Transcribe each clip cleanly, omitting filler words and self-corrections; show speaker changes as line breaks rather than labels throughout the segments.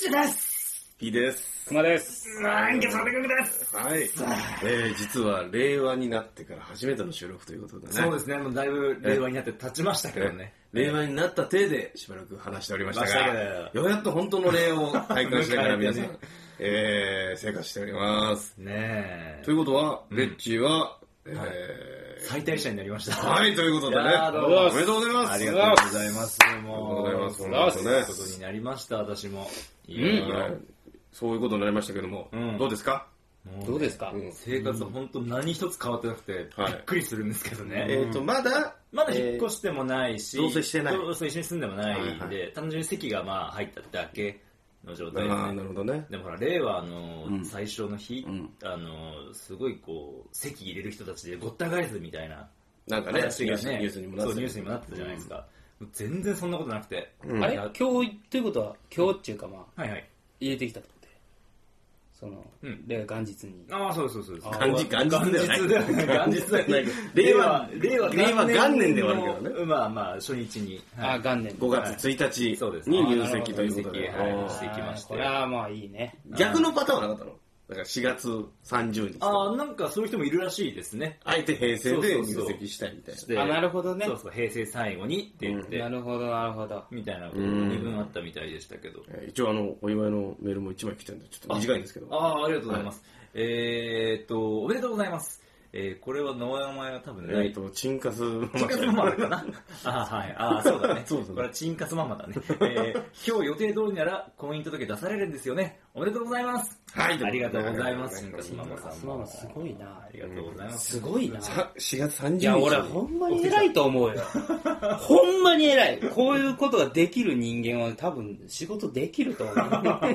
ちです。
P です。
熊です。
月の出国です。
はい。実は令和になってから初めての収録ということでね。
そうですね。もうだいぶ令和になって経ちましたけどね。
令和になった体でしばらく話しておりましたが、ようやっと本当の令和を体感しながら皆さん、生活しております。
ねえ。
ということは、レッチーは、
最大者になりました。
はい、ということでね。おめでとうございます。
ありがとうございます。もう、
ありがとうございます。
そういうことになりました、私も。
そういうことになりましたけども、どうですか？
どうですか？
生活は本当何一つ変わってなくて、びっくりするんですけどね。
まだ
引っ越してもないし、
同棲してない。
一緒に住んでもないんで、単純に席がまあ入っただけの状態ですね。
なるほどね。
でもほら、令和の最初の日、すごいこう、席入れる人たちでごった返すみたいな話がね、ニュースにもなってたじゃないですか。全然そんなことなくて。
あれ今日ということは、今日っていうかまあ、入れてきたってことで。その、元日に。
ああ、そうです。
元日ではない。
元日ではない。令和元年ではあるけどね。まあ、初日に。
元年。
5月1日に入籍ということで。
してきまして。
これはまあいいね。
逆のパターンはなかったの？だから4月30日。
なんかそういう人もいるらしいですね。
あえて平成で入籍したいみたいな。
なるほどね。
そう、平成最後にって言って。
なるほど。
みたいなこと2分あったみたいでしたけど。
一応お祝いのメールも1枚来てるんで、ちょっと短いんですけど。
ありがとうございます。おめでとうございます。これは名前は多分ね。
チンカスマ
マかな。はい。そうだね。これはチンカスママだね。今日予定通りなら婚姻届出されるんですよね。おめでとうございます。はい。ありがとうございます。チンカスママさん。
ママすごいな。
ありがとうございます。
すごいな。
4月30日。
いや、俺ほんまに偉いと思うよ。ほんまに偉い。こういうことができる人間は多分仕事できると思う。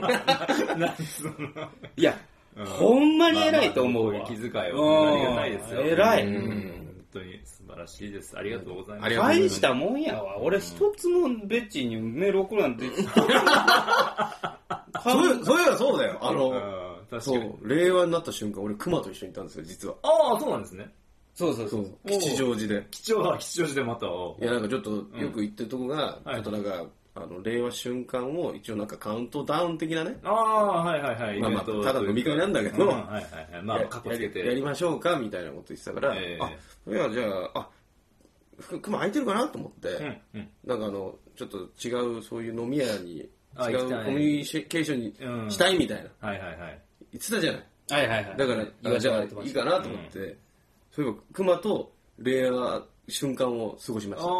いや、ほんまに偉いと思うわ。
気遣いはありがたいですよ。
偉い。
本当に素晴らしいです。ありがとうございます。
大したもんやわ。俺一つもベッチーにメール送るなんて。
そういえばそうだよ。そう、令和になった瞬間、俺熊と一緒にいたんですよ、実は。
ああ、そうなんですね。
そう。
吉祥寺で。
吉祥寺でまた。い
や、なんかちょっとよく行ってるとこが、ちょっとなんか、令和瞬間を一応なんかカウントダウン的なね。
はい。
まあ、ただ飲み会なんだけど、
まあ、カッコつけて。
やりましょうかみたいなこと言ってたから、いや、じゃあ、熊空いてるかなと思って、なんかちょっと違う、そういう飲み屋に、違うコミュニケーションにしたいみたいな。言ってたじゃない。だから、じゃあいいかなと思って、そういえば熊と令和瞬間を過ごしました。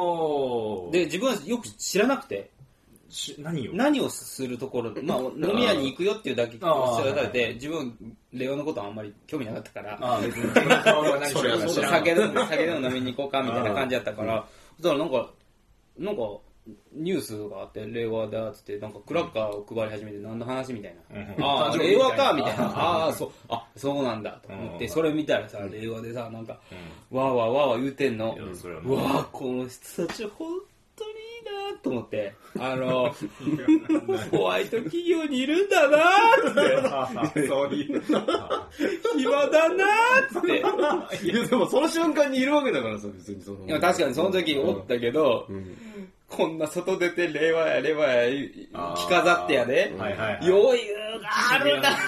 で、自分はよく知らなくて、何をするところ、まあ、飲み屋に行くよっていうだけ知らされて、自分、令和のことはあんまり興味なかったから、
別に
酒でも飲みに行こうかみたいな感じだったから、そしたらなんか、ニュースがあって、令和だっつって、なんかクラッカーを配り始めて何の話みたいな。令和かみたいな。そうなんだと思って、それ見たらさ、令和でさ、なんか、わーわー言うてんの。うわー、この人たち本当にいいなと思って、ホワイト企業にいるんだなーって。そういう。暇だなーって。
いや、でもその瞬間にいるわけだからさ、別にその。
いや、確かにその時おったけど、こんな外出て令和や着飾ってやで、余裕があるな。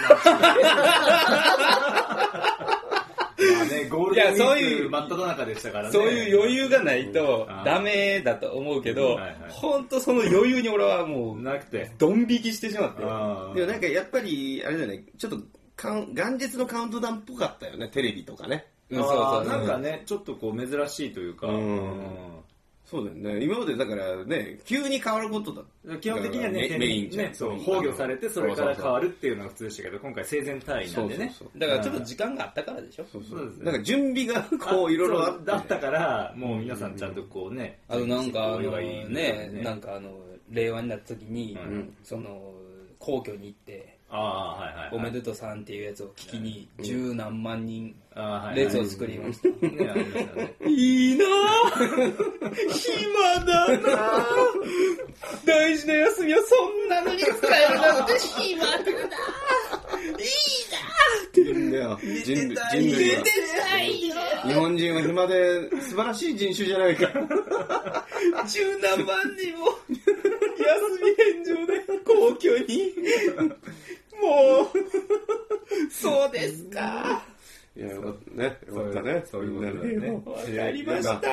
ゴールデンウィーク真っ只中でしたからね。
そういう余裕がないとダメだと思うけど、本当その余裕に俺はもうなくてドン引きしてしまって。で
もなんかやっぱりあれだよね、ちょっと元日のカウントダウンっぽかったよね、テレビとかね。
なんかね、ちょっとこう珍しいというか。
そうだよね。今までだからね、急に変わることだ。
基本的にはね、
メイン
ね、崩御されてそれから変わるっていうのが普通でしたけど、今回生前退位なんでね。
だからちょっと時間があったからでしょ。
なんか準備がこういろいろあ
ったから、もう皆さんちゃんとこうね。
なんかなんか令和になった時に、その皇居に行って、おめでとうさんっていうやつを聞きに十何万人列を作りました。いいなぁ暇だなぁ大事な休みはそんなのに使えるなんて暇だなぁいいなぁって
言うんだよ。人類は。日本人は暇で素晴らしい人種じゃないか。
十何万人も休み返上で皇居当にもう、そうですか。
いや、よかったね。よかったね。
そういうことだよね。
わかりました。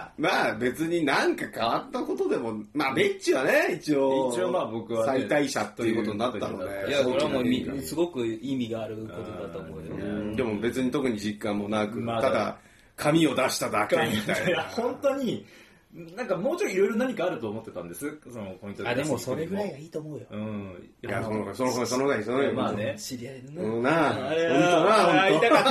まあ別になんか変わったことでも、まあベッチはね、一応
まあ僕は
最大者っていうことになったので。
いや、それはもうすごく意味があることだと思うよ。
でも別に特に実感もなく、ただ紙を出しただけみたいな。
いや、本当に、なんかもうちょいいろいろ何かあると思ってたんです。そのポイントで。
でもそれぐらいがいいと思うよ。
いや、そのぐらい。
まあね。
知り合いの
ね。なあ。
本当な。言いたか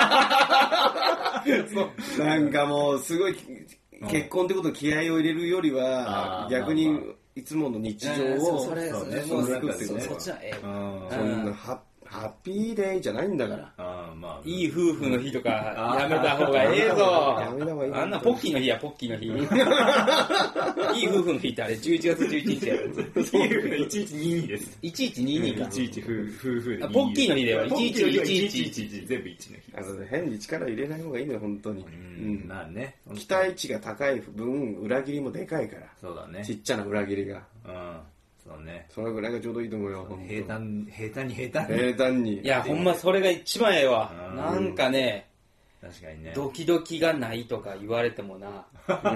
ったな。なんかもうすごい、結婚ってことに気合を入れるよりは、逆にいつもの日常を、
それ、
もう作ってこと。
そっちは
そんなハッピーデイじゃないんだから。
いい夫婦の日とかやめた方がええぞ。あんなポッキーの日や、ポッキーの日。いい夫婦の日ってあれ11月11日やる。
1122です。
1122か。
11夫婦で。
ポッキーの日では
1111全部1の日。
変に力入れない方がいいのよ、本当に。
まあね。
期待値が高い分、裏切りもでかいから。
そうだね。
ちっちゃな裏切りが。
そうね。
それぐらいがちょうどいいと思うよ。
平
坦に。
いや、ほんまそれが一番ええわ。なんかね、
確かにね。
ドキドキがないとか言われてもな。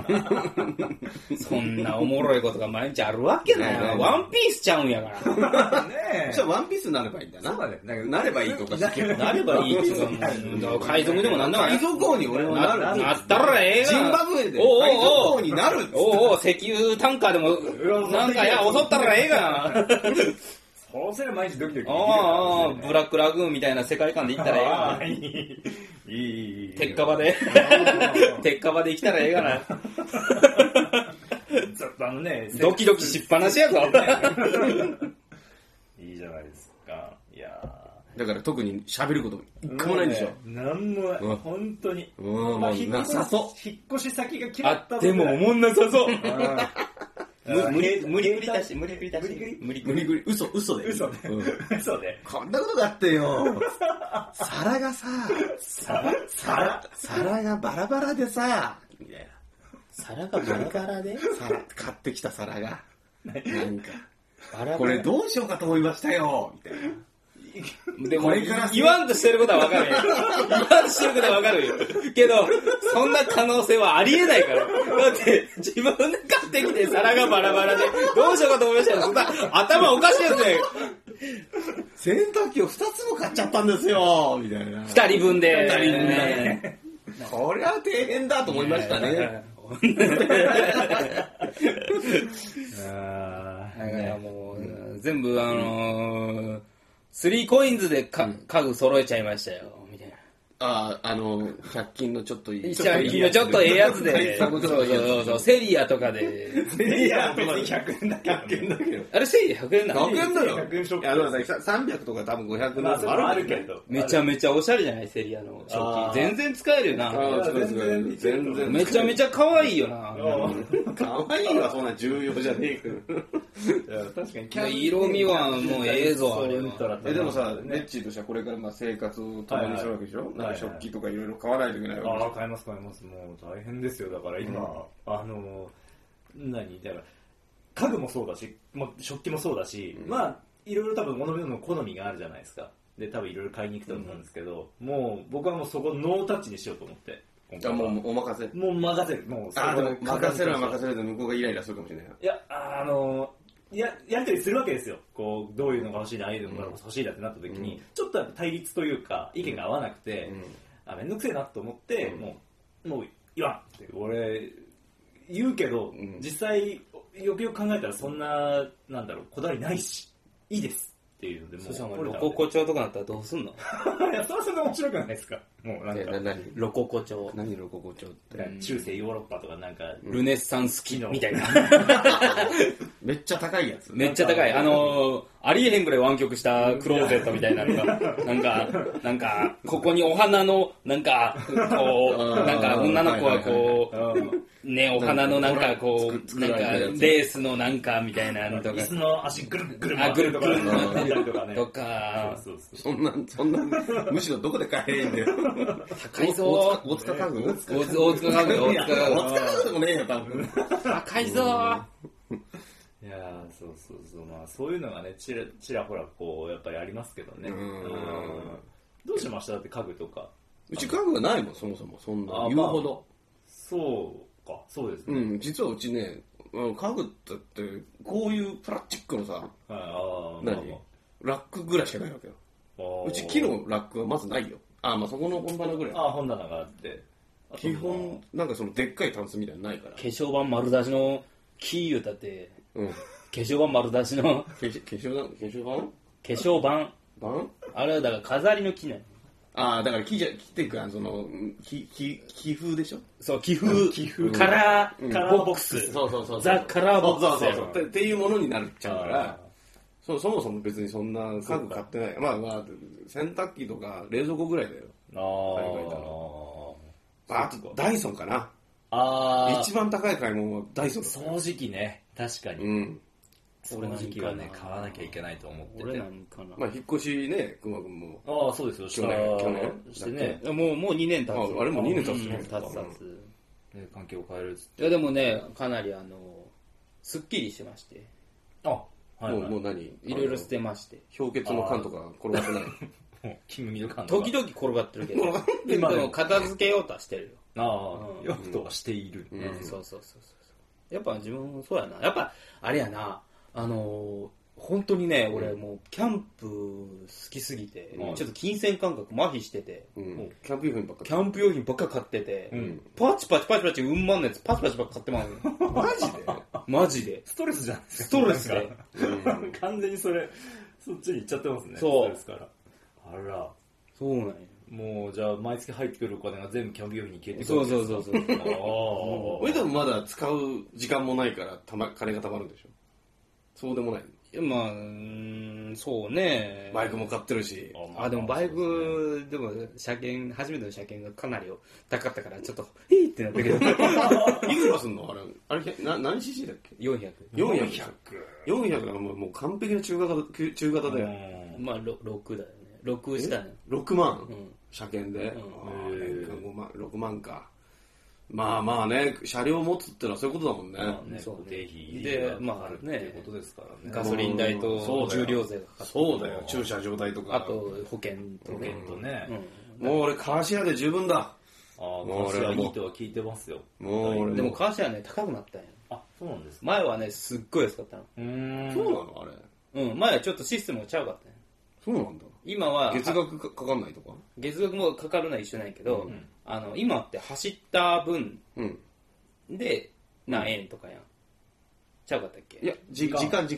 そんなおもろいことが毎日あるわけないな。ワンピースちゃうんやから。
ねえ。じゃあワンピースになればいいんだな。
そうだね。
なればいいとか
なればいいっていうか、海賊でもなんでも
海賊王に俺はなる。
なったらええが。
ジンバブエで海賊王になる。
石油タンカーでも、なんか襲ったらええが。
そうすれば毎日ドキドキ。
ブラックラグーンみたいな世界観で行ったらええが。
いい。
鉄火場で。鉄火場で生きたらええがな。
ずっとね、
ドキドキしっぱなしやぞ。
いいじゃないですか。いや
だから特に喋ること一個もないんでしょ。
なんもない。本当に。
なさそ
う。引っ越し先が決まった
でも思んなさそう。無理くり出し。無理くり。
嘘で。
嘘で。
こんなことだってよ。皿がさ、皿がバラバラでさ、みたいな。
皿がバラバラで
買ってきた皿が。なんか。これどうしようかと思いましたよ、みたいな。
でも言わんとしてることはわかるよ。言わんとしてることはわかるよ。けど、そんな可能性はありえないから。だって自分で買ってきて皿がバラバラでどうしようかと思いましたよ。そんな頭おかしいやつね。
洗濯機を2つも買っちゃったんですよ、みたいな。
2人分で。
これは大変だと思いましたね。
もう全部3コインズで家具揃えちゃいましたよ、みたいな。
100均のちょっといい。
100均のちょっとええやつで。そう、セリアとかで。
セリア別に100円だけど。
あれセリア100円なの？
100円だよ。300とか多分500の
あるけど。
めちゃめちゃおしゃれじゃないセリアの食器。全然使えるよな。
全然。
めちゃめちゃ可愛いよな。
可愛いはそんな重要じゃねえけど。
確かに。
色味はもうええぞ、あれは。
でもさ、レッチーとしてはこれから生活を共にするわけでしょ？食器とかいろいろ買わないといけないわけ
です。買います。もう大変ですよ。だから今、だから、家具もそうだし、食器もそうだし、いろいろ多分物々の好みがあるじゃないですか。で、多分いろいろ買いに行くと思うんですけど、もう僕はもうそこノータッチにしようと思って。
もうお任せ。
もう任せる。
でも任せるは任せるで向こうがイライラするかもしれない。
いや、やりとりするわけですよ。こう、どういうのが欲しいな、ああいうのが欲しいなってなった時に、ちょっと対立というか、意見が合わなくて、めんどくせえなと思って、もう言わんって、俺、言うけど、実際、よくよく考えたらそんな、こだわりないし、いいですっていうので、もう。
そうロココ調とかなったらどうすんの？
いや、それはそれで面白くないですか？もう
ロココ調。
何ロココ調って？
中世ヨーロッパとか
ルネッサンス期のみたいな。
めっちゃ高いやつ。
めっちゃ高い。ありえへんぐらい湾曲したクローゼットみたいなのが、なんか、ここにお花の、こう、女の子はこう、ね、お花のこう、レースのみたいなのとか。
椅子の足ぐるぐる
回ってるとか。
とか。
そんな、むしろどこで買えへんだよ。
高いぞ。
大塚家具？
大塚家具
でもねえよ、多分。
高いぞ。
いやそうまあそういうのがねちらほらこうやっぱりありますけどね。どうしました？だって家具とか。
うち家具がないもん、そもそも。そんな言うほど。
そうか、そうですね。
実はうちね、家具だってこういうプラスチックのさ、ラックぐらいしかないわけよ。うち木のラックはまずないよ。まあそこの本棚ぐらい。
本棚があって。
基本なんかそのでっかいタンスみたいなのないから。
化粧板丸出しの木言うたって、化粧板丸出しの
化
粧板あれはだから飾りの木なの。
だから木っていうかその木風でしょ。
そう木風カラーボックス。
そう
ザカラーボックス。
そうっていうものになっちゃうから。そもそも別にそんな家具買ってない。まあ洗濯機とか冷蔵庫ぐらいだよ。あとダイソンかな。一番高い買い物はダイソンだ。
掃除機ね、確かに。掃除機はね買わなきゃいけないと思ってて。
俺なんかな。
まあ引っ越しね、くまくんも。
そうですよ。
去年
してね。
もう2年経つ。
あれも2年経つね。
経つ。
環境を変えるっつって。
いやでもね、かなりすっきりしてまして。
もう何？
いろいろ捨てまして。
氷結の缶とか転がってない。
金麦の缶
時々転がってるけど。でも片付けようとはしてるよ。
よくとはしている。
そう。やっぱ自分そうやな。やっぱあれやな。本当にね、俺もうキャンプ好きすぎて、ちょっと金銭感覚麻痺してて、
キャンプ用品
ばっか買ってて、パチパチうんまんのやつパチパチばっか買ってまう。マジで
ストレスじゃん。
ストレスで。
完全にそっちに行っちゃってますね。
そう。
ストレスから。あら。
そうなんや。
もうじゃあ毎月入ってくるお金が全部キャンプ用品に消えて
くる。そう。
俺でもまだ使う時間もないから金が貯まるんでしょ。そうでもない。
まあ、そうね。
バイクも買ってるし。
でもバイク、でも初めての車検がかなり高かったから、ちょっと、ってなったけど。い
くらすんのあれ、何 cc だっけ
?400。
400だからもう完璧な中型だよ。
まあ、6だよね。6したね。
6万車検で。6万か。まあね、車両持つってのはそういうことだもんね。
そう固定費
で、まあね、
っていうことですからね。
ガソリン代と重量税がかかって。
そうだよ、駐車場代とか。
あと保険と
ね。
もう俺カーシェアで十分だ。
もう俺はいいとは聞いてますよ。
でもカーシェアね、高くなったんや。
そうなんですか。
前はね、すっごい安かったの。
そうなのあれ。
前はちょっとシステムがちゃうかったんや。
そうなんだ。
今は
月額かかんないとか。
月額もかかるのは一緒なんやけど、今って走った分で何円とかやん。ちゃうかったっけ？
いや、時間か。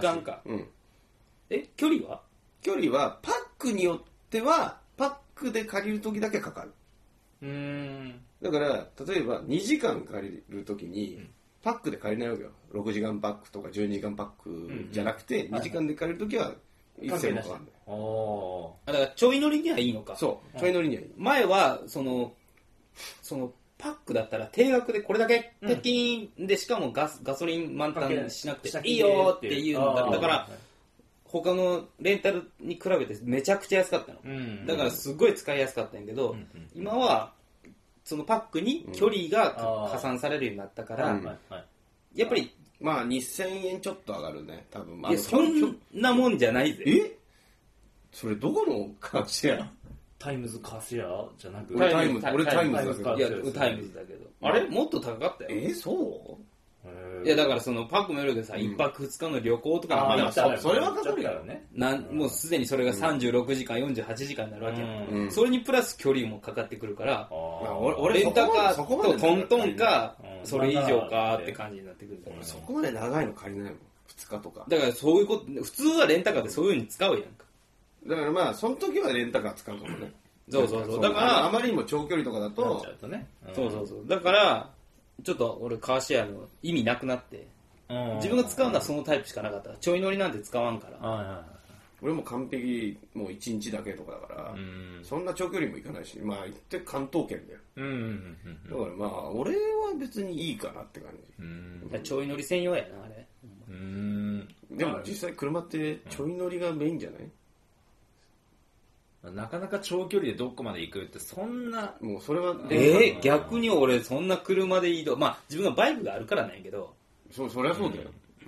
距離は？
距離はパックによってはパックで借りるときだけかかる。だから例えば2時間借りるときにパックで借りないわけよ。6時間パックとか12時間パックじゃなくて2時間で借りるときは1000円かかるんだよ。
だからちょい乗りにはいいのか。
そう、ちょい乗りにはいい。
前はそのパックだったら定額でこれだけペキンでしかもガソリン満タンしなくていいよっていうのだから他のレンタルに比べてめちゃくちゃ安かったの。だからすごい使いやすかったんやけど、今はそのパックに距離が加算されるようになったから、やっぱり
まあ2000円ちょっと上がるね、多分。
いやそんなもんじゃないぜ。
それどこのカーシェア？
タイムズカーシェアじゃなく
俺タイムズだけど。
いや、タイムズだけど。あれもっと高かったよ。
そう
いや、だからそのパックもよるけどさ、1泊2日の旅行とか
それはかかるからね。
もうすでにそれが36時間、48時間になるわけよ。それにプラス距離もかかってくるから、レンタカーとトントンか、それ以上かって感じになってくるから。
そこまで長いの借りないもん。2日とか。
だからそういうこと、普通はレンタカーでそういう風に使うやんか。
だからまあその時はレンタカー使うかもね。
そう
だからあまりにも長距離とかだと
そうだからちょっと俺カーシェアの意味なくなって自分が使うのはそのタイプしかなかった。ちょい乗りなんて使わんから。
俺も完璧もう1日だけとかだからそんな長距離も行かないし、まあ行って関東圏だよ。だからまあ俺は別にいいかなって感
じ。ちょい乗り専用やなあれ。
でも実際車ってちょい乗りがメインじゃない？
なかなか長距離でどこまで行くってそんな
もうそれは
逆に俺そんな車で移動、まあ自分がバイクがあるからなんやけど、
そりゃそうだよ。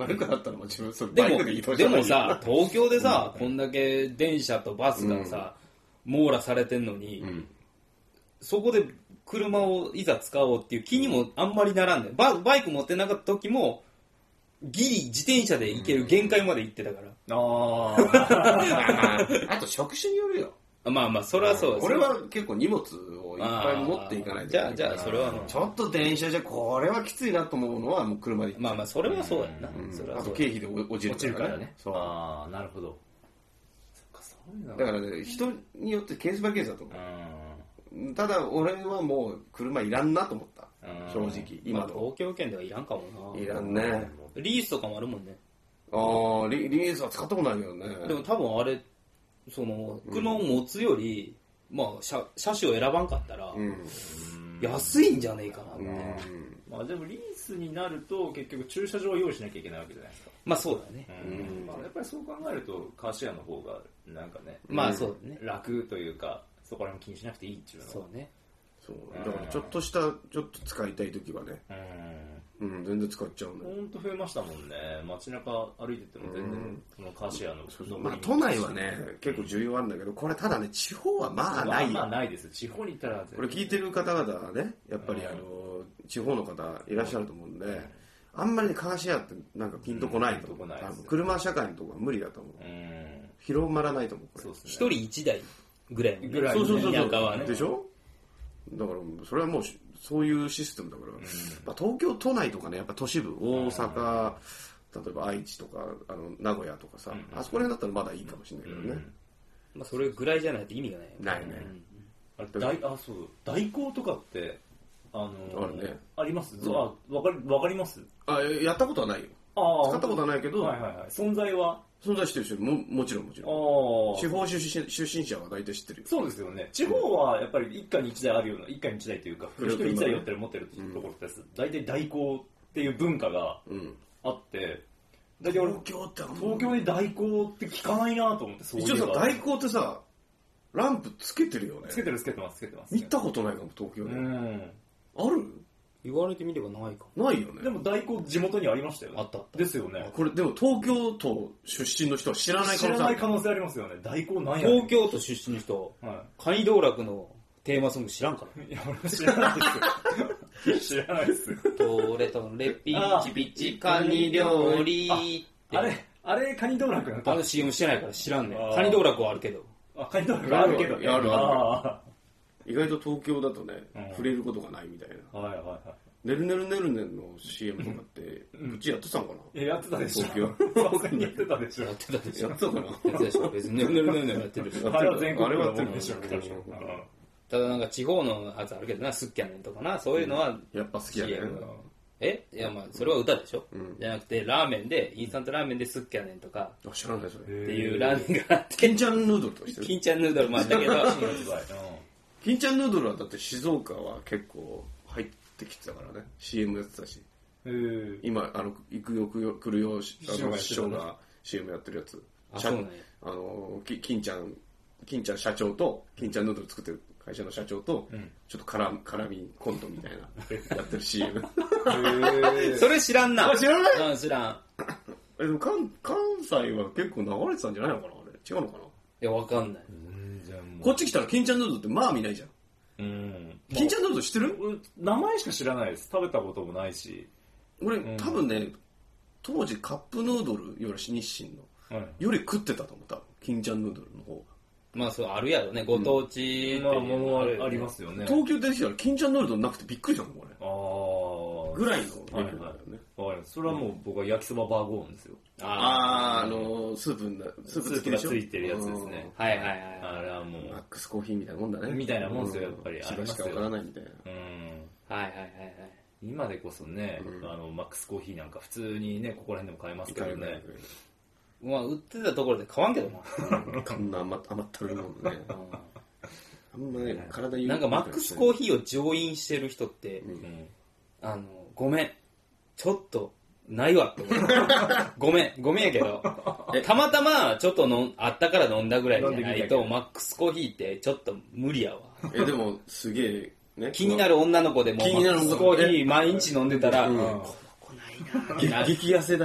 バイクだったらもちろんそれ
バイクで移動じゃない。でもさ、東京でさ、こんだけ電車とバスがさ、網羅されてんのに、そこで車をいざ使おうっていう気にもあんまりならんねん。バイク持ってなかった時も、ギリ自転車で行ける限界まで行ってたから。
あと職種によるよ。
まあまあ、それはそうです。
俺は結構荷物をいっぱい持っていかないと。
じゃあ、それは
ちょっと電車じゃこれはきついなと思うのはもう車で行く。
まあまあ、それはそうやな。
あと経費で落ちるからね。
ああ、なるほど。
だからね、人によってケースバイケースだと思う。ただ俺はもう車いらんなと思った。正直
今の東京圏ではいらんかもな。
いらんね。
リースとかもあるもんね。
ああ、リースは使ったことないけどね。
でも多分あれ、その車を持つより、まあ車種を選ばんかったら、安いんじゃねえかなって。
まあでもリースになると結局駐車場を用意しなきゃいけないわけじゃないですか。
まあそうだね。
まあやっぱりそう考えるとカーシェアの方がなんかね、
まあそうだね。
楽というかそこら辺気にしなくていいっていうのは。
そうね。
そうだからちょっと使いたい時はね、全然使っちゃうんだよ。
本当増えましたもんね。街中歩いてても全然そのカーシェアの
まあ都内はね結構重要あるんだけど、これただね地方はまあないよ。
まあないです。地方に行ったら
これ聞いてる方々はね、やっぱり地方の方いらっしゃると思うんで、あんまりねカーシェアってなんかピンとこないと思う。車社会のとこは無理だと思う。広まらないと思う。
一人一台ぐらい。
そう田舎はね。でしょ。だからそれはもうそういうシステムだから、まあ、東京都内とかね、やっぱ都市部、大阪、例えば愛知とか名古屋とかさ、あそこら辺だったらまだいいかもしれないけどね。
まあそれぐらいじゃないと意味がないよね。
ないね。
そう代行とかって
あるね。
あります。わかります。
やったことはないよ。使ったことはないけど、
存在は
存在してる人もちろん地方出身者は大体知ってるよ。
そうですよね。地方はやっぱり一家に一台あるような、一家に一台というか一人一台持ってるところです。大体代行っていう文化があって、だけど東京で代行って聞かないなと思って。
一応さ、代行ってさランプつけてるよね。
つけてます。
見たことないかも東京で。ある？
言われてみればないか。
ないよね。
でも代行地元にありましたよね。
あった。
ですよね。
これでも東京都出身の人は知らない可
能性ありますよね。代行なんや。
東京都出身の人、カニ道楽のテーマソング知らんから。
いや、俺知らないですよ。知らないです。
トレトレピッチピッチカニ料理。
あれカニ道楽
の CM してないから知らんねん。カニ道楽はあるけど。
カニ道楽あるけど。
ある。意外と東京だとね、触れることがないみたいな。ねるねるねるねの CM とかって、うちやってたんかな？
やってたでしょ。
東京。
さすがにやってたでしょ。
やってたでしょ。
やってたかな？
やってたでしょ。別にねるねるねるねやってるでしょ。
あれは全国のものでしょ。
ただなんか地方のやつあるけどな、スッキャネンとかな、そういうのは。
やっぱ好きやね。
いやまあ、それは歌でしょ。じゃなくて、ラーメンで、インスタントラーメンでスッキャネンとか。
知らないそれ。
っていうラーメンがあって。
金ちゃんヌードルとしてる。
金ちゃんヌードルもあったけど。
金ちゃんヌードルはだって静岡は結構入ってきてたからね。CM やってたし。今行くよ来るよ師匠が CM やってるやつ。金ちゃん社長と金ちゃんヌードル作ってる会社の社長とちょっと絡みコントみたいなやってる CM。
それ知らんな。
知らない？
知らん。
でも関西は結構流れてたんじゃないのかな、あれ。違うのかな？
いや、わかんない。
こっち来たら金ちゃんヌードルってまあ見ないじゃん。金ちゃんヌードル知ってる？
名前しか知らないです。食べたこともないし。
俺、多分ね、当時カップヌードルより日清の、より食ってたと思った。金ちゃんヌードルの方が。
まあそう、あるやろね。ご当地
のものはありますよね。
東京出てきたら金ちゃんヌードルなくてびっくりしたもん、これ。ぐらいのレベルだよね。
それはもう僕は焼きそばバーゴーンですよ。
スープ
付きでしょ？スープがついてるやつですね。
はい。
あれはもう。
マックスコーヒーみたいなもんだね。
みたいなもんですよ、やっぱり。
あれしかわからないみたいな。
はい。
今でこそね、マックスコーヒーなんか普通にね、ここら辺でも買えますけどね。
まあ、売ってたところで買わんけどな。
こんな余ったるもんね。あんまね、体に
なんかマックスコーヒーを上飲してる人って、ごめん、ちょっと、ないわって思う。ごめんやけど、たまたまちょっとあったから飲んだぐらいじゃないと、マックスコーヒーってちょっと無理やわ。
でも、すげえ、ね。
気になる女の子でも、マックスコーヒー毎日飲んでたら、この子ないな。
激痩せだよ。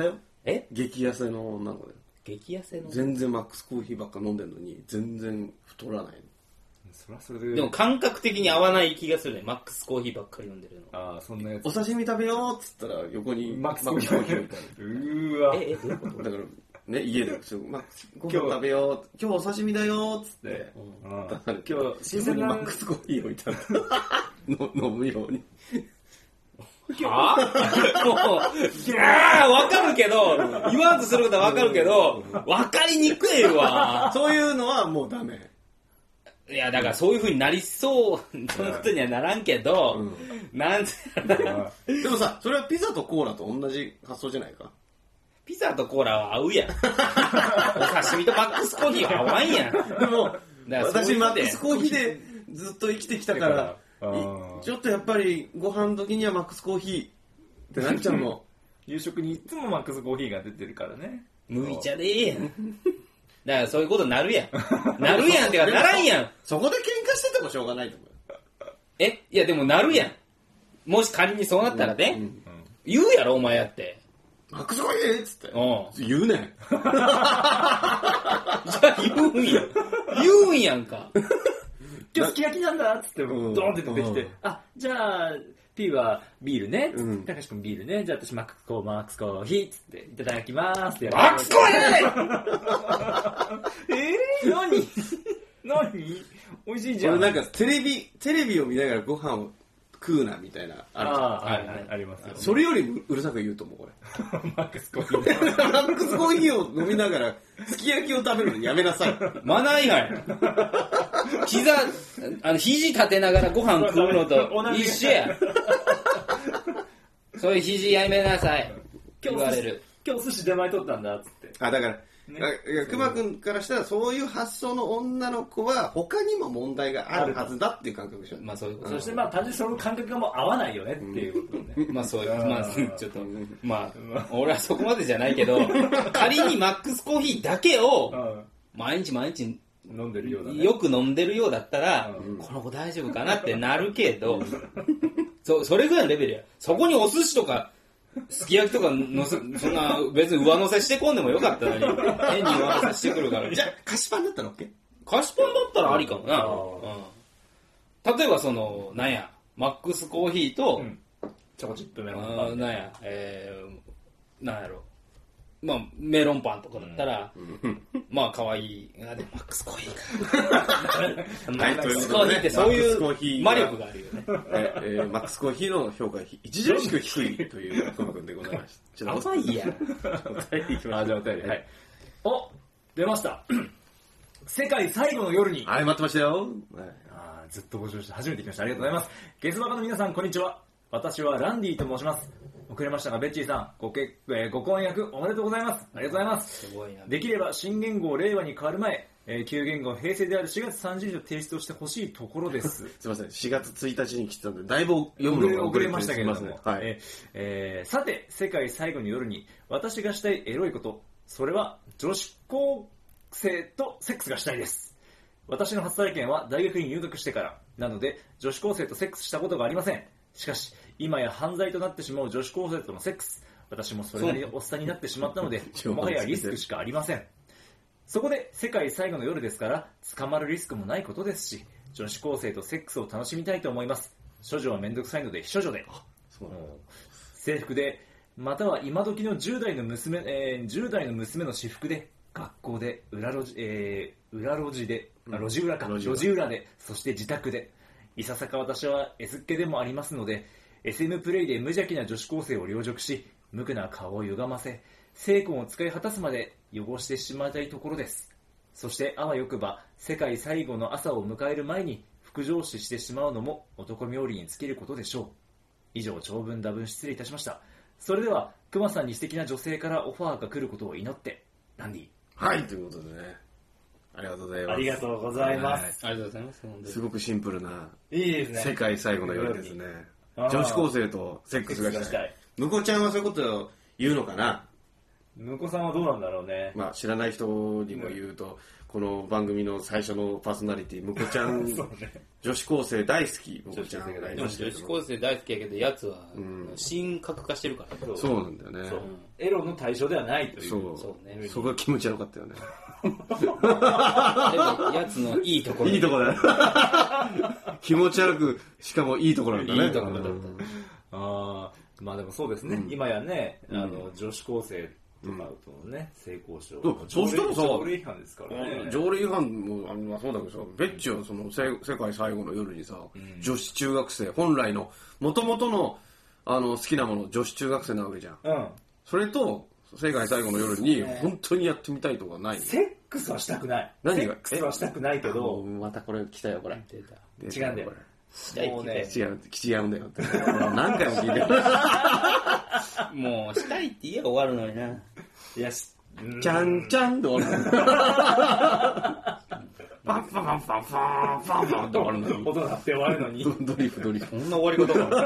激痩せの女の子で。
激痩せの
全然マックスコーヒーばっか飲んでるのに、全然太らないの。
そらそれで。
でも感覚的に合わない気がするね。マックスコーヒーばっかり飲んでるの。
ああ、そんなやつ。
お刺身食べようっつったら、横に
マックスコーヒー置いてある。うーわ。
どういうこと？
だから、ね、家で、ご飯食べよう、今日お刺身だよっつって、だから今日、新鮮なマックスコーヒー置いてある。飲むように。
はぁ？もう、わかるけど、言わんとすることはわかるけど、わかりにくいわ。
そういうのはもうダメ。
いや、だからそういう風になりそう、そのことにはならんけど、なんて
でもさ、それはピザとコーラと同じ発想じゃないか。
ピザとコーラは合うやん。お刺身とマックスコーヒーは合わんやん。
でも、私マックスコーヒーでずっと生きてきたから、ちょっとやっぱりご飯時にはマックスコーヒーってなっちゃうの。
夕食にいつもマックスコーヒーが出てるからね。
むいちゃでええやん。だからそういうことになるやん。なるやんってかならんやん。
そこで喧嘩しててもしょうがないと思う。
いやでもなるやん。もし仮にそうなったらね、言うやろお前やって。
マックスコーヒーっつって。言うねん。
じゃあ言うんやんか。
今日すき焼きなんだっつってドーンって出てきて、じゃあ P はビールね、たかしくんビールね、じゃあ私マックスコーヒーっつっていただきますってやる。
マックスコーヒ
ー何美味しいじゃん。
俺なんかテレビを見ながらご飯を食うなみたいな
ありますよね。
それよりうるさく言うと思うこ
れ。マックスコーヒー。
マックスコーヒーを飲みながらすき焼きを食べるのやめなさい。
マナー違反。肘立てながらご飯食うのと一緒や。そういう肘やめなさい。言われる。
今日寿司出前取ったんだっつって。
だからくまくんからしたらそういう発想の女の子は他にも問題があるはずだっていう感覚でしょ。
まあそういうこと。
そして単純にその感覚がもう合わないよねっていうことね。
まあそういうちょっと俺はそこまでじゃないけど、仮にマックスコーヒーだけを毎日
飲んでるようだね。
よく飲んでるようだったら、この子大丈夫かなってなるけど、それぐらいのレベルや。そこにお寿司とかすき焼きとかそんな別に上乗せしてこんでもよかったのに変に上乗せしてくるから。
じゃあ菓子パンだったら OK？
菓子パンだったらありかもな。例えばマックスコーヒーと、
チョコチップメロンパン。
なんやろ。メロンパンとかだったら、可愛い。でもマックスコーヒーか。マックスコーヒーってそういう魔力があるよね。
マックスコーヒーの評価著しく低いというコマ君でございました。
甘いやん。
じゃあお便り。はい。出ました。世界最後の夜に。
待ってましたよ。
ずっと募集して初めて来ました。ありがとうございます。ゲスバカの皆さん、こんにちは。私はランディと申します。遅れましたが、ベッチーさん、ご婚約おめでとうございます。ありがとうございます。
すごいな。
できれば新元号令和に変わる前、旧元号平成である4月30日を提出をしてほしいところです。
すいません、4月1日に来てたんで、だいぶ読むのが
遅れましたけれども。
はい。
さて、世界最後の夜に私がしたいエロいこと、それは女子高生とセックスがしたいです。私の初体験は大学に入学してからなので、女子高生とセックスしたことがありません。しかし、今や犯罪となってしまう女子高生とのセックス、私もそれなりにおっさんになってしまったので、もはやリスクしかありません。そこで世界最後の夜ですから、捕まるリスクもないことですし、女子高生とセックスを楽しみたいと思います。処女はめんどくさいので処女で。制服で、または今時の10代の娘の私服で、学校で、路地裏で、そして自宅で。いささか私は S っ気でもありますので、SM プレイで無邪気な女子高生を凌辱し、無垢な顔を歪ませ、精魂を使い果たすまで汚してしまいたいところです。そしてあわよくば、世界最後の朝を迎える前に、副上司してしまうのも男冥利に尽きることでしょう。以上、長文多文失礼いたしました。それでは、熊さんに素敵な女性からオファーが来ることを祈って、ランディ。
はい、ということでね。ありがとうございます。
ありがとうございます。
ありがとうございます。
すごくシンプルな。
いいですね。
世界最後の夜ですね。女子高生とセックスがしたい。向こうちゃんはそういうことを言うのかな？
向こうさんはどうなんだろうね。
まあ知らない人にも言うと、この番組の最初のパーソナリティ、向こちゃん、女子高生大好き、向こちゃんがいましたけど。
女子高生大好きやけど、やつは、神格化してるから。
そうなんだよね。
エロの対象ではないという。
そうね。そこが気持ち悪かったよね。
でも、やつのいいところ。
いいところだよ。気持ち悪く、しかもいいところなんだね。
いいところだった。
まあでもそうですね。今やね、女子高生、とかとね、性交渉。
そうしたらさ、
条例違反ですからね。
条例違反もそうだけどさ、ベッチはその世界最後の夜にさ、女子中学生、本来の、元々の好きなもの、女子中学生なわけじゃん。それと、世界最後の夜に、本当にやってみたいとかないの？
セックスはしたくない。セックスはしたくないけど。
またこれ来たよ、これ。
違うんだよ。
もうね、違うんだよって。何回も聞いてる。
もう、したいって言えば終わるのにな。
いや、
ちゃんちゃんで終わるの。パンパンパンパンパンパンパンって終わるのに。
音鳴って終わるのに。
ドリフ。
こんな終わり方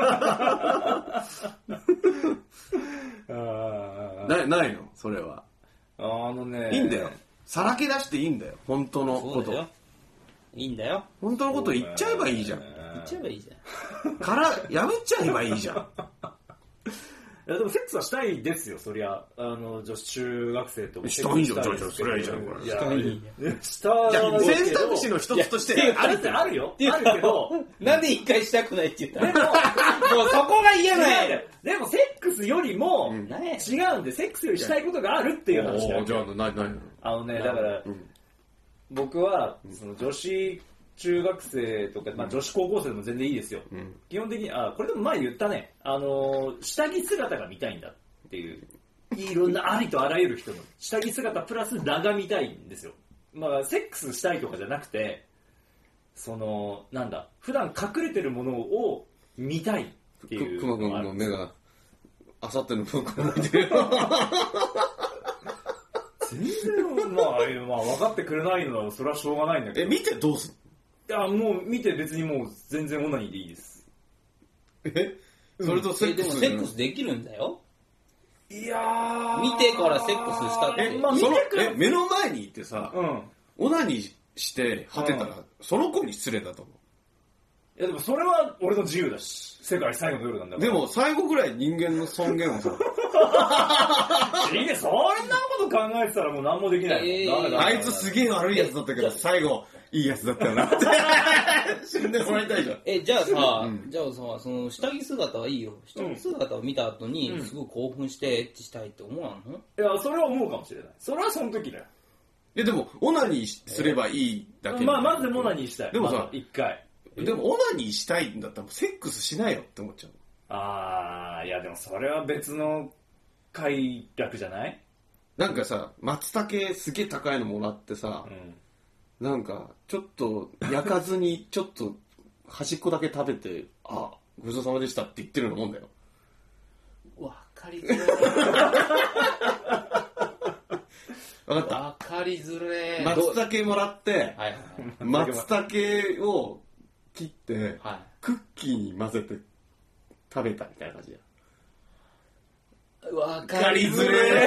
かないのそれは。
ね。
いいんだよ。さらけ出していいんだよ。本当のこと。
いいんだよ。
本当のこと言っちゃえばいいじゃん。
言っちゃえばいいじゃん。
から、破っちゃえばいいじゃん。
いやでもセックスはしたいですよ、そりゃ。女子中学生と。
したいんじゃん、それはいいじゃん、これ。
した
い。選択肢の一つとして。
あるってあるよ。あるけど。
なんで一回したくないって言ったの？もうそこが嫌なんや。
でもセックスよりも、違うんで、セックスよりしたいことがあるっていう話だよ。
じゃあ、何
だから、僕は、その女子中学生とか、女子高校生でも全然いいですよ。基本的に、これでも前言ったね、下着姿が見たいんだっていう、いろんなありとあらゆる人の下着姿プラス裸が見たいんですよ。セックスしたいとかじゃなくて、普段隠れてるものを見たいっていう。
熊君の目が、あさっての文庫を見てる。
全然、分かってくれないのは、それはしょうがないんだけど。
見てどうすんの？
いや、もう見て別にもう全然オナニーでいいです。
それとセックス
でもセックスできるんだよ。
いやー。
見てからセックスしたって。
目の前にいてさ、オナニーして果てたら、その子に失礼だと思う。
いやでもそれは俺の自由だし、世界最後の夜なんだから。
でも最後ぐらい人間の尊厳をさ。
いや、そんなこと考えてたらもう何もできない。
あいつすげえ悪いやつだったけど、最後、いいやつだったよなって。死んでもらいたいじゃん。
じゃあさ、その下着姿はいいよ。下着姿を見た後に、すごい興奮してエッチしたいって思わんの？
いや、それは思うかもしれない。それはその時だよ。
でも、オナニーすればいいだけ。
まずオナニーしたい。
でもさ、
一回。
でも、オナニーしたいんだったら、セックスしないよって思っちゃう。
いやでもそれは別の快楽じゃない？
なんかさ、松茸すげえ高いのもらってさ、なんか、ちょっと焼かずに、ちょっと端っこだけ食べて、ごちそうさまでしたって言ってるようなもんだよ。
わかりづらい。
わかった。
わかりづれ。
松茸もらって、松茸を切って、クッキーに混ぜて食べたみたいな感じだよ。
わかりづれ。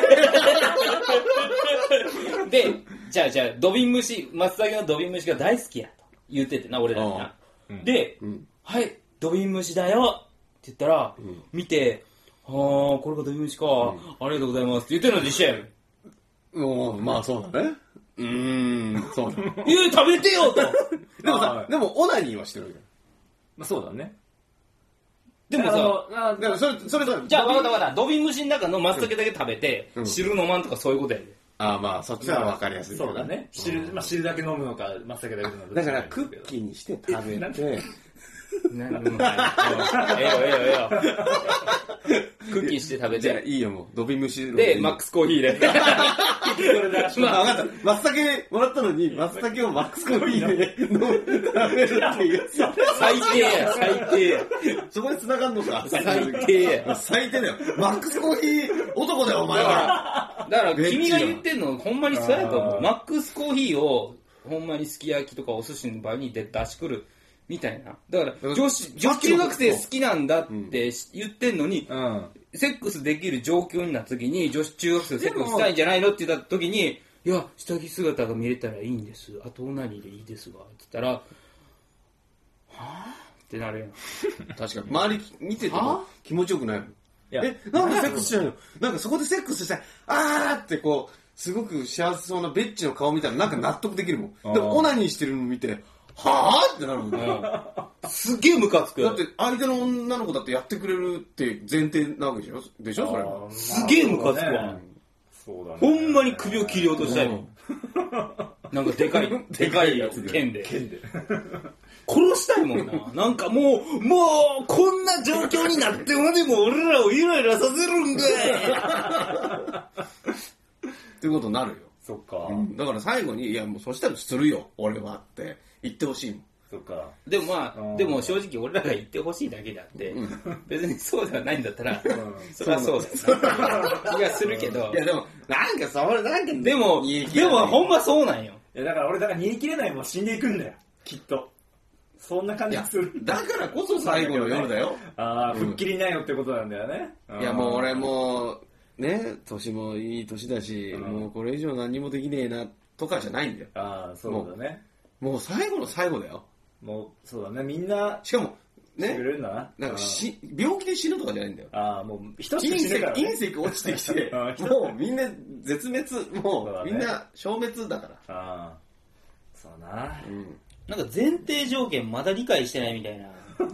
で、じゃあ、土瓶蒸し、松茸の土瓶蒸しが大好きやと言っててな、俺らにな。で、はい、土瓶蒸しだよって言ったら、見て、これが土瓶蒸しか、ありがとうございますって言ってるのと一緒やん。
まあそうだね。そうだ。
食べてよと。
でもオナニーはしてるわけ。
まあそうだね。
でもさ、
でもそれ
じゃあ分かった。土瓶蒸しの中の松茸だけ食べて、汁飲まんとかそういうことやで。
まあそっちは分かりやすい。
そうだね。汁だけ飲むのか、松茸だけ飲むのか。
だからクッキーにして食べて、
ええよ。クッキーして食べて。
じゃあいいよ、もう。土瓶蒸し
で、マックスコーヒーで。
まあ分かった。松茸もらったのに、松茸をマックスコーヒーで食べるっていう。
最低や。
そこで繋がんのか。
最低や。
最低だよ。マックスコーヒー男だよ、お前は。
だから君が言ってんの、ほんまにそうやと思う。マックスコーヒーを、ほんまにすき焼きとかお寿司の場に出してくる。 みたいな。だから女子中学生好きなんだって言ってんのに、セックスできる状況になった時に、女子中学生セックスしたいんじゃないのって言った時に、いや、下着姿が見れたらいいんです。あとオナニーでいいですわ。って言ったら、はぁってなるやん。
確かに。周り見てても気持ちよくないもん。なんでセックスしないの？なんかそこでセックスしたい。あーってこう、すごく幸せそうなベッチの顔見たらなんか納得できるもん。でもオナニーしてるの見て、はぁってなるもんね。
すげえムカつく。
だって相手の女の子だってやってくれるって前提なわけでしょそれ。
すげえムカつくわ。そうだね。ほんまに首を切り落としたいもん。なんかでかいやつで。剣で。殺したいもんな。なんかもう、こんな状況になってまでも俺らをイライラさせるんかい
ってことになるよ。
そっか。
だから最後に、いやもうそしたらするよ、俺はって言ってほしいもん。
そっか。
でもでも正直俺らが言ってほしいだけであって、別にそうではないんだったら、それはそうだよ。気がするけど。
いやでも、なんかそれ、なんか、
でもほんまそうなんよ。
いやだから俺煮え切れないもん死んでいくんだよ。きっと。そんな感じする。
だからこそ最後の夜だよ。
吹っ切りないよってことなんだよね。
いやもう俺もね、年もいい年だし、もうこれ以上何もできねえなとかじゃないんだよ。
そうだね。
もう最後の最後だよ。
もうそうだね、みんな
しかもね、
なん
か病気で死ぬとかじゃないんだよ。
もう一つ死ぬから、
隕石落ちてきてもうみんな絶滅、もうみんな消滅だから。
そうな。
なんか前提条件まだ理解してないみたいな。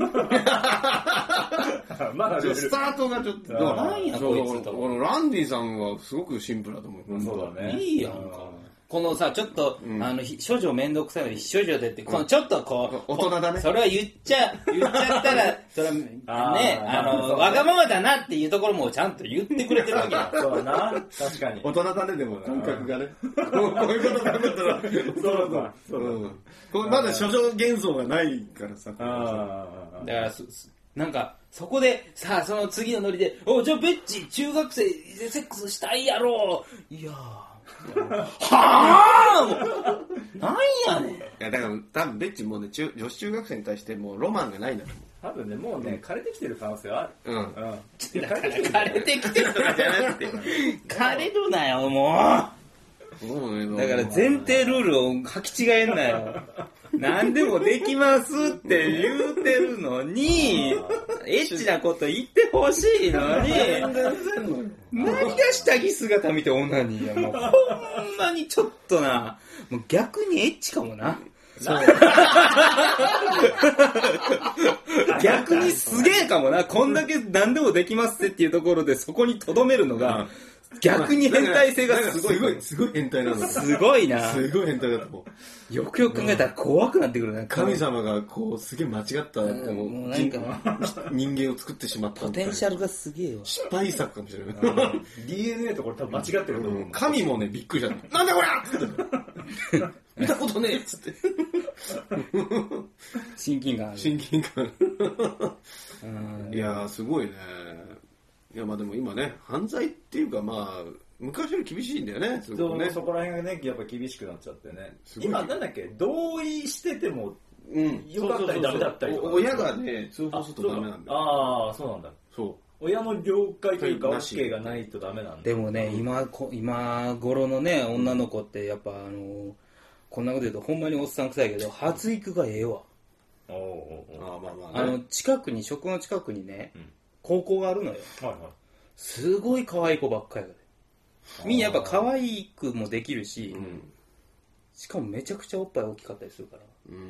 まだ
スタートがちょっと。
なんやこいつと。
ランディさんはすごくシンプルだと思う。
そうだね。
いいやんか。このさ、ちょっと、処女めんどくさいのに、処女でって、このちょっとこう、
大人だね。
それは言っちゃったら、それは、ね、わがままだなっていうところもちゃんと言ってくれてるわけだ。
そうだな。確かに。
大人だね、でも、感覚がね。こういうこと考えたら、そう。まだ処女幻想がないからさ。だか
ら、なんか、そこで、さあ、その次のノリで、じゃあベッチ、中学生でセックスしたいやろ。いやはぁなんやねん。い
や、だから多分ベッチもね、女子中学生に対してもうロマンがないんだと思う。
多分ね、もうね、枯れてきてる可能性はある。
だから枯れてきてるとかじゃなくて、枯れるなよ、もう。だから前提ルールを履き違えんなよ。何でもできますって言うてるのに、エッチなこと言ってほしいのに、何が下着姿見て女にや、もうほんまにちょっとな、もう逆にエッチかもな。逆にすげえかもな。こんだけ何でもできますっていうところでそこに留めるのが、逆に変態性がすごい。
すごい変態なんだ。
すごいな。
すごい変態だと思
う。よくよく考えたら怖くなってくるね。
神様がこうすげえ間違った人間を作ってしまった。
ポテンシャルがすげえわ。
失敗作かもしれない。
DNA とこれ多分間違ってると思う。
神もねびっくりした。なんだこりゃ見たことねえっつって。
親近感ある。
親近感。いやすごいね。いやまあでも今ね犯罪っていうかまあ昔より厳しいんだよね。
そこら辺がねやっぱ厳しくなっちゃってね。今なんだっけ同意しててもよかったりダメだったりとか。
親がね通報するとダメなんだよ。
ああそうなんだ。
そう。
親の了解というか OK がないとダメなんだ。
でもね今頃のね女の子ってやっぱこんなこと言うとほんまにおっさん臭いけど発育がええわ。職の近くにね。高校があるのよ、すごい可愛い子ばっかりでみんなやっぱ可愛くもできるし、しかもめちゃくちゃおっぱい大きかったりするから、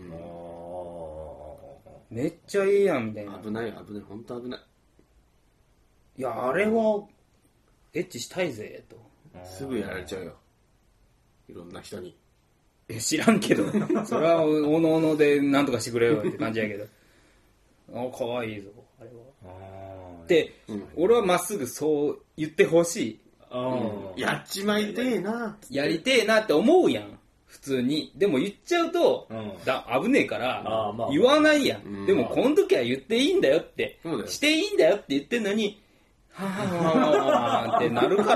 めっちゃいいやんみたいな。
危ない本当危ない。
いやあれはエッチしたいぜと
すぐやられちゃうよいろんな人に。
知らんけどそれはおのおので何とかしてくれよって感じやけど可愛いぞあれはで、俺はまっすぐそう言ってほし
い。やっちまいてえな。
やりてえなって思うやん。普通に。でも言っちゃうと、危ねえから、言わないやん。でもこの時は言っていいんだよって、していいんだよって言ってんのに、はぁってなるから、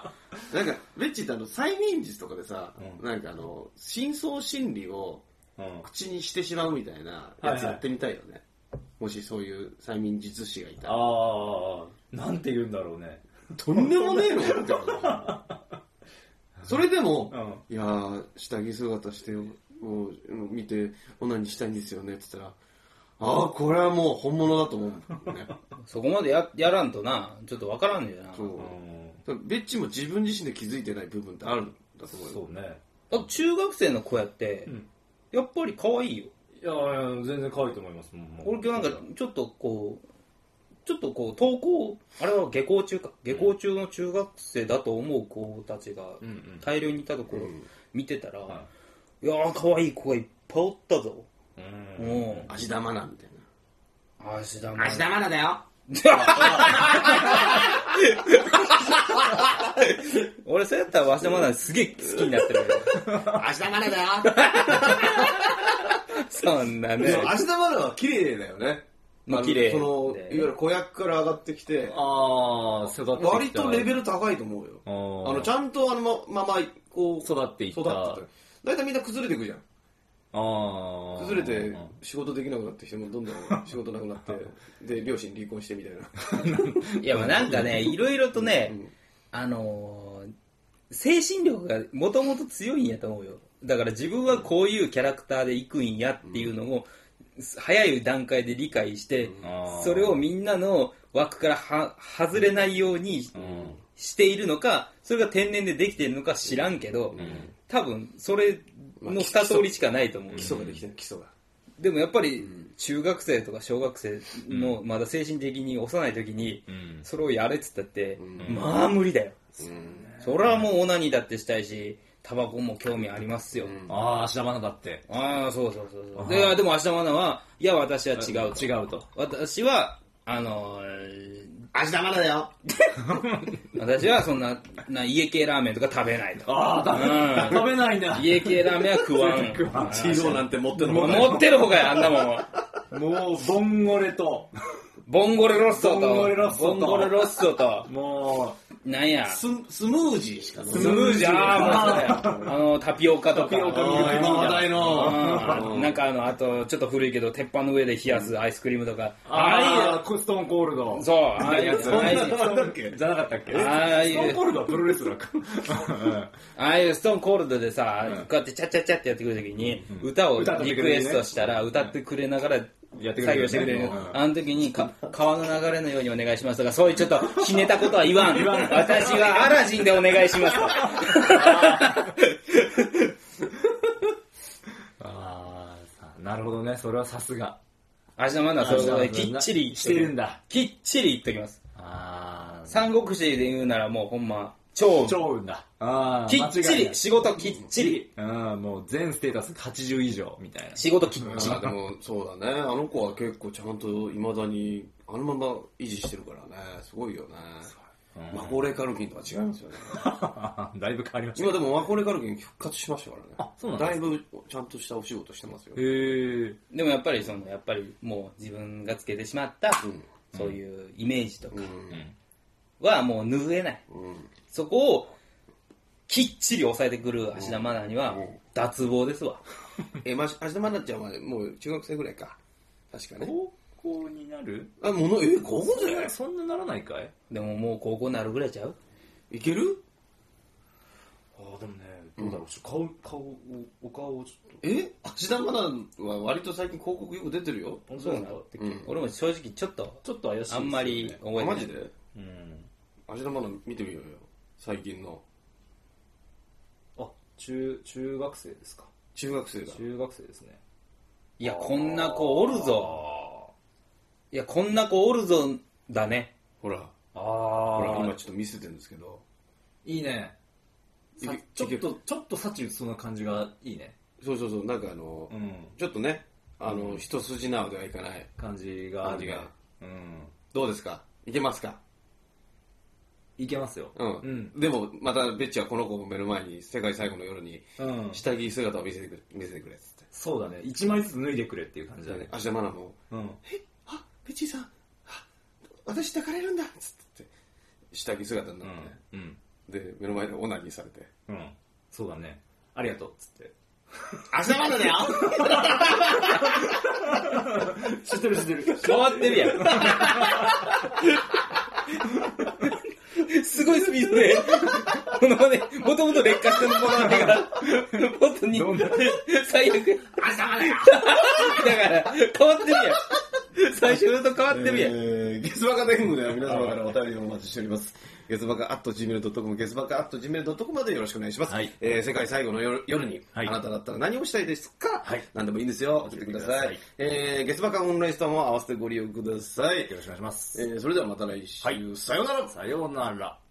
なんか、ベッチって催眠術とかでさ、なんか深層心理を口にしてしまうみたいなやつやってみたいよね。もしそういう催眠術師がいたら。
なんて言うんだろうね。
とんでもねえのみたいな。それでも、いやー、下着姿してを見てオナニーしたいんですよねって言ったら、これはもう本物だと思うね。
そこまで やらんとな、ちょっとわからんねえな。そう。
ベッチも自分自身で気づいてない部分ってあるんだと思うよ。
そうね。
中学生の子やって、やっぱり可愛いよ。
いや全然可愛いと思います。
俺今日なんかちょっとこう登校、あれは下校中の中学生だと思う子たちが大量にいたところ見てたら、いやー可愛い子がいっぱいおったぞ。
芦田愛菜みたい
な。芦田
愛菜だよ。
俺そうやったら芦田愛菜すげえ好きになってるよ。
芦田愛菜だよ。
そんなね。
芦田愛菜は綺麗だよね。
綺麗。
いわゆる子役から上がってきて、割とレベル高いと思うよ。ちゃんとままこう
育っていった。
だいたいみんな崩れていくじゃん。崩れて仕事できなくなってきてもどんどん仕事なくなってで両親離婚してみたいな。
いやなんかねいろいろとね、精神力がもともと強いんやと思うよ。だから自分はこういうキャラクターで行くんやっていうのを早い段階で理解して、それをみんなの枠から外れないようにしているのか、それが天然でできているのか知らんけど、多分それの2通りしかないと思う。
基礎ができてる、基礎が。
でもやっぱり中学生とか小学生のまだ精神的に幼い時にそれをやれっつったってまあ無理だよ。それはもうオナニーだってしたいしタバコも興味ありますよ。
芦田愛菜だって。
そうでも芦田愛菜はいや私は違うと。私は
芦田愛菜だよ。
私はそんな家系ラーメンとか食べないと。
食べないんだ。
家系ラーメンは食わん。
チーゾーなんて持ってる
ほうがや、あんなも
ん。もうボンゴレ
ロッソと
もう
なんや
スムージーしかない。
スムージーもうタピオカとか
今話題の
なんかあとちょっと古いけど鉄板の上で冷やすアイスクリームとか
ストーンコールド。
そうああいうやつ
じゃなかったっけ。ストーンコールドはプロレスラーか。
ああいうストーンコールドでさこうやってチャチャチャってやってくるときに歌をリクエストしたら歌ってくれながら作業してくれる。あの時に川の流れのようにお願いしますとかそういうちょっとひねたことは言わん。私はアラジンでお願いしますと。
なるほどね。それはさすが。
芦田愛菜それきっちり
してるんだ。
きっちり言っときます。三国志で言うならもうほんま超
運だ。
きっちり仕事きっちり。
もう全ステータス80以上みたいな。
仕事きっちり。
でもそうだね。あの子は結構ちゃんと未だにあのまま維持してるからね。すごいよね。マコーレー・カルキンとは違いますよね。
だいぶ変わりました。
今でもマコーレー・カルキン復活しましたからね。
そうなんだ。
だいぶちゃんとしたお仕事してますよ。
でもやっぱりもう自分がつけてしまったそういうイメージとかはもう拭えない。そこをきっちり抑えてくる芦田愛菜には脱帽ですわ。
芦田愛菜ちゃんはもう中学生ぐらいか。確かね。
高校になる？
高校じゃない？
そんなならないかい？
でももう高校になるぐらいちゃう？
いける？
でもね、どうだろう。お顔をちょっと。
芦田愛菜は割と最近広告よく出てるよ。
そうなの？俺も正直ちょっと怪しい。あんまり覚えてない。
マジで？芦田愛菜見てみようよ。最近の。
中学生ですか？
中学生だ。
中学生ですね。
いや、こんな子おるぞ。だね。
ほら、今ちょっと見せてるんですけど。
いいね。ちょっと幸そんな感じがいいね。
そう。なんかちょっとね、一筋縄ではいかない
感じがある。
どうですか？いけますか？
いけますよ。
でも、またベッチはこの子を目の前に世界最後の夜に下着姿を見せてくれっつって。
そうだね。1枚ずつ脱いでくれっていう感じだね。
芦田愛菜も、ベッチーさん、私抱かれるんだっつって下着姿になって、で目の前でオナニーされて、
そうだね。ありがとうっつって。
明日までだよ
知ってる知ってる。
変わってるやん。すごいスピードで、このね、もともと劣化したものが、もっとに、最悪。
明日までよ
だから、変わってるやん。最初と変わってるやん。
ゲスバカ天狗では皆様からお便りをお待ちしております。ゲスバカ @gmail.com、ゲスバカ @gmail.com までよろしくお願いします。はい、世界最後の夜に、あなただったら何をしたいですか？はい、何でもいいんですよ。送ってください。ゲスバカオンラインストアも合わせてご利用ください。
よろしくお願いします。
それではまた来週。はい、さようなら。
さようなら。